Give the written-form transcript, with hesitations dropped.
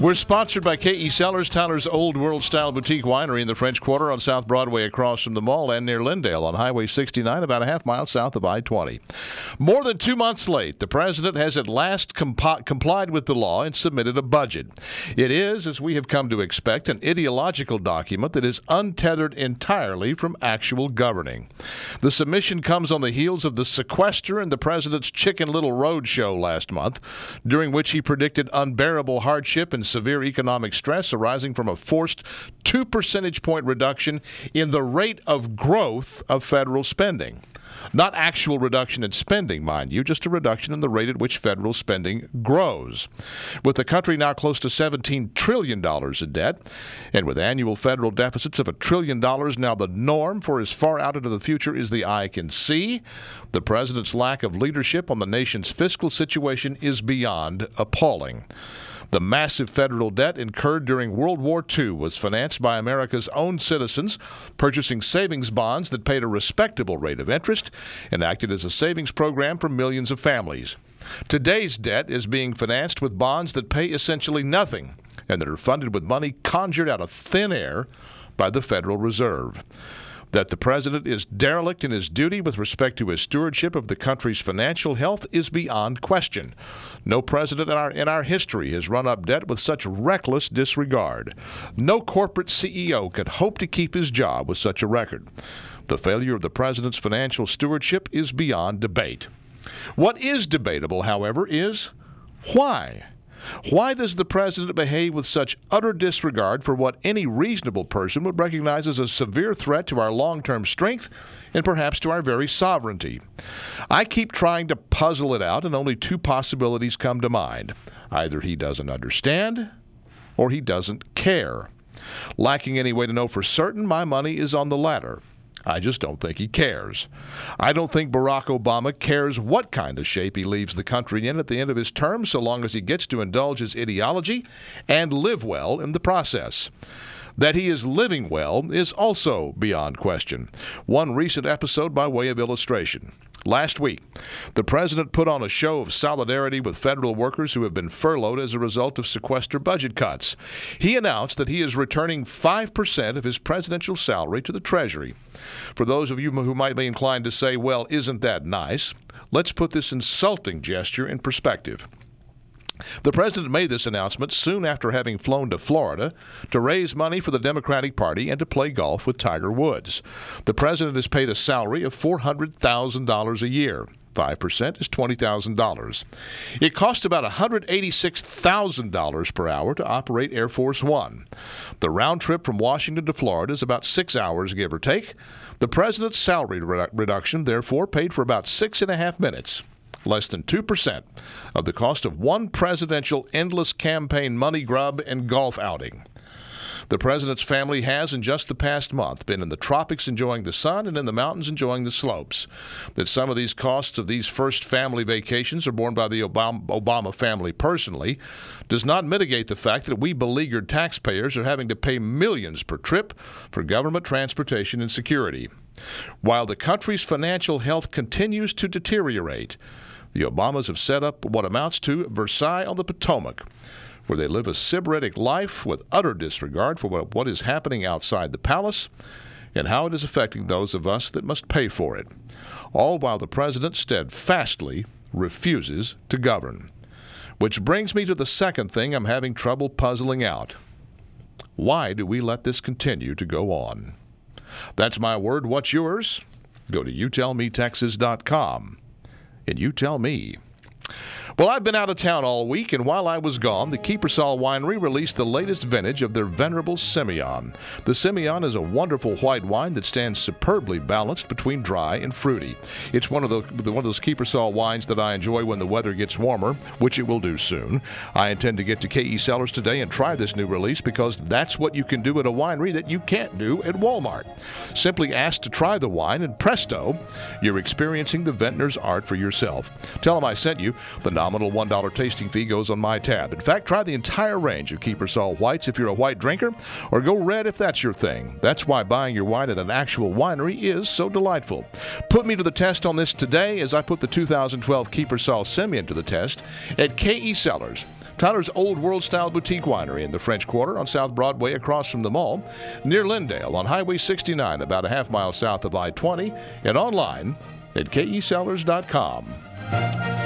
We're sponsored by K.E. Cellars, Tyler's Old World Style Boutique Winery in the French Quarter on South Broadway across from the mall and near Lindale on Highway 69, about a half mile south of I-20. More than 2 months late, the president has at last complied with the law and submitted a budget. It is, as we have come to expect, an ideological document that is untethered entirely from actual governing. The submission comes on the heels of the sequester and the president's Chicken Little Road show last month, during which he predicted unbearable hardship and severe economic stress arising from a forced 2 percentage point reduction in the rate of growth of federal spending. Not actual reduction in spending, mind you, just a reduction in the rate at which federal spending grows. With the country now close to $17 trillion in debt, and with annual federal deficits of $1 trillion now the norm for as far out into the future as the eye can see, the president's lack of leadership on the nation's fiscal situation is beyond appalling. The massive federal debt incurred during World War II was financed by America's own citizens, purchasing savings bonds that paid a respectable rate of interest and acted as a savings program for millions of families. Today's debt is being financed with bonds that pay essentially nothing and that are funded with money conjured out of thin air by the Federal Reserve. That the president is derelict in his duty with respect to his stewardship of the country's financial health is beyond question. No president in our history has run up debt with such reckless disregard. No corporate CEO could hope to keep his job with such a record. The failure of the president's financial stewardship is beyond debate. What is debatable, however, is why. Why does the president behave with such utter disregard for what any reasonable person would recognize as a severe threat to our long-term strength and perhaps to our very sovereignty? I keep trying to puzzle it out, and only two possibilities come to mind. Either he doesn't understand or he doesn't care. Lacking any way to know for certain, my money is on the latter. I just don't think he cares. I don't think Barack Obama cares what kind of shape he leaves the country in at the end of his term, so long as he gets to indulge his ideology and live well in the process. That he is living well is also beyond question. One recent episode by way of illustration. Last week, the president put on a show of solidarity with federal workers who have been furloughed as a result of sequester budget cuts. He announced that he is returning 5% of his presidential salary to the Treasury. For those of you who might be inclined to say, well, isn't that nice? Let's put this insulting gesture in perspective. The president made this announcement soon after having flown to Florida to raise money for the Democratic Party and to play golf with Tiger Woods. The president is paid a salary of $400,000 a year. 5% is $20,000. It costs about $186,000 per hour to operate Air Force One. The round trip from Washington to Florida is about 6 hours, give or take. The president's salary reduction, therefore, paid for about 6.5 minutes. Less than 2% of the cost of one presidential endless campaign money grub and golf outing. The president's family has, in just the past month, been in the tropics enjoying the sun and in the mountains enjoying the slopes. That some of these costs of these first family vacations are borne by the Obama family personally does not mitigate the fact that we beleaguered taxpayers are having to pay millions per trip for government transportation and security. While the country's financial health continues to deteriorate, the Obamas have set up what amounts to Versailles on the Potomac, where they live a sybaritic life with utter disregard for what is happening outside the palace and how it is affecting those of us that must pay for it, all while the president steadfastly refuses to govern. Which brings me to the second thing I'm having trouble puzzling out. Why do we let this continue to go on? That's my word. What's yours? Go to youtellmetexas.com. And you tell me. Well, I've been out of town all week, and while I was gone, the Kiepersol Winery released the latest vintage of their venerable Semillon. The Semillon is a wonderful white wine that stands superbly balanced between dry and fruity. It's one of those Kiepersol wines that I enjoy when the weather gets warmer, which it will do soon. I intend to get to K.E. Cellars today and try this new release because that's what you can do at a winery that you can't do at Walmart. Simply ask to try the wine, and presto, you're experiencing the vintner's art for yourself. Tell them I sent you. The nominal $1 tasting fee goes on my tab. In fact, try the entire range of Kiepersol whites if you're a white drinker, or go red if that's your thing. That's why buying your wine at an actual winery is so delightful. Put me to the test on this today as I put the 2012 Kiepersol Semillon to the test at K.E. Cellars. Tyler's Old World Style Boutique Winery in the French Quarter on South Broadway across from the mall. Near Lindale on Highway 69, about a half mile south of I-20. And online at KECellars.com.